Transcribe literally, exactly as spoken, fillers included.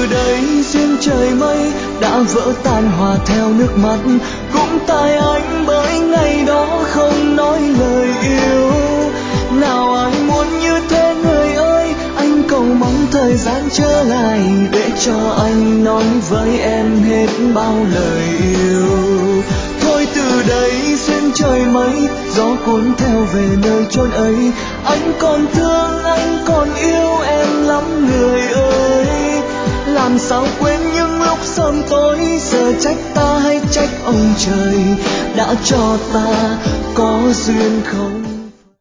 từ đây duyên trời mây đã vỡ tan hòa theo nước mắt, cũng tại anh bởi ngày đó không nói lời yêu. Nào ai muốn như thế người ơi, anh cầu mong thời gian trở lại để cho anh nói với em hết bao lời yêu. Thôi từ đây duyên trời mây, gió cuốn theo về nơi chốn ấy. Anh còn thương, anh còn yêu em lắm người ơi. Làm sao quên những lúc sớm tối, giờ trách ta hay trách ông trời đã cho ta có duyên không.